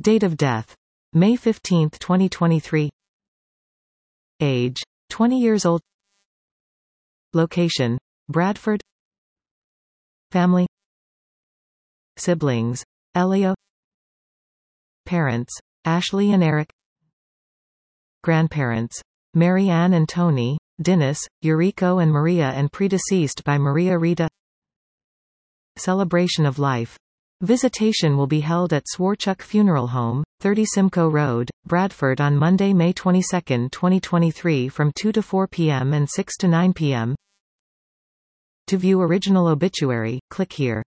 Date of death: May 15, 2023. Age: 20 years old. Location: Bradford. Family. Siblings: Elio. Parents: Ashley and Eric. Grandparents: Mary Ann and Tony, Dennis, Eurico and Maria, and predeceased by Maria Rita. Celebration of life. Visitation will be held at Swarchuk Funeral Home, 30 Simcoe Road, Bradford on Monday, May 22, 2023 from 2 to 4 p.m. and 6 to 9 p.m. To view original obituary, click here.